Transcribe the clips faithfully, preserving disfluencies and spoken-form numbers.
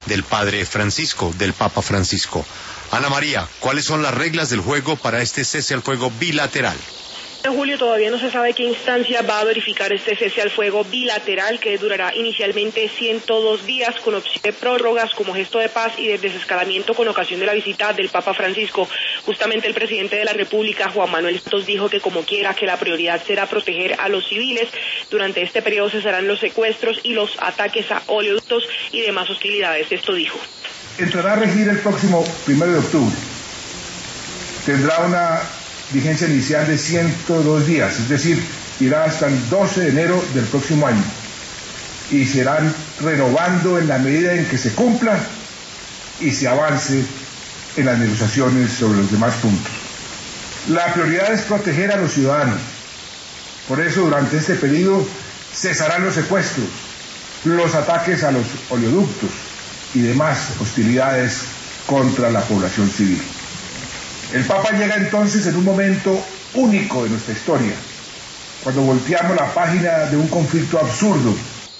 del Padre Francisco, del Papa Francisco. Ana María, ¿cuáles son las reglas del juego para este cese al fuego bilateral? Julio, todavía no se sabe qué instancia va a verificar este cese al fuego bilateral que durará inicialmente ciento dos días con opción de prórrogas como gesto de paz y de desescalamiento con ocasión de la visita del Papa Francisco. Justamente el presidente de la República, Juan Manuel Santos, dijo que como quiera que la prioridad será proteger a los civiles. Durante este periodo cesarán los secuestros y los ataques a oleoductos y demás hostilidades. Esto dijo. Entrará a regir el próximo primero de octubre. Tendrá una vigencia inicial de ciento dos días, es decir, irá hasta el doce de enero del próximo año y se irán renovando en la medida en que se cumpla y se avance en las negociaciones sobre los demás puntos. La prioridad es proteger a los ciudadanos, por eso durante este periodo cesarán los secuestros, los ataques a los oleoductos y demás hostilidades contra la población civil. El Papa llega entonces en un momento único de nuestra historia, cuando volteamos la página de un conflicto absurdo.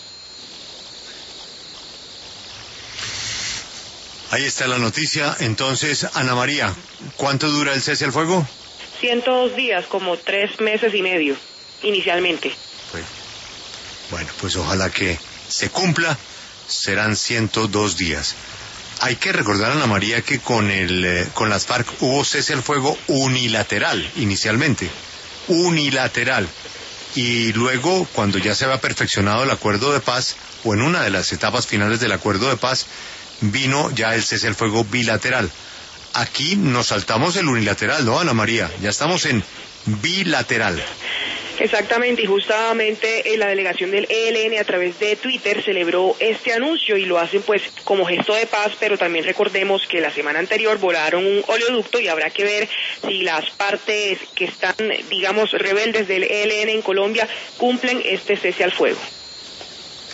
Ahí está la noticia. Entonces, Ana María, ¿cuánto dura el cese al fuego? ciento dos días, como tres meses y medio, inicialmente. Bueno, bueno, pues ojalá que se cumpla. Serán ciento dos días. Hay que recordar, Ana María, que con el eh, con las FARC hubo cese al fuego unilateral inicialmente, unilateral, y luego cuando ya se había perfeccionado el acuerdo de paz, o en una de las etapas finales del acuerdo de paz, vino ya el cese al fuego bilateral. Aquí nos saltamos el unilateral, ¿no, Ana María? Ya estamos en bilateral. Exactamente, y justamente la delegación del E L N a través de Twitter celebró este anuncio y lo hacen pues como gesto de paz, pero también recordemos que la semana anterior volaron un oleoducto y habrá que ver si las partes que están, digamos, rebeldes del E L N en Colombia cumplen este cese al fuego.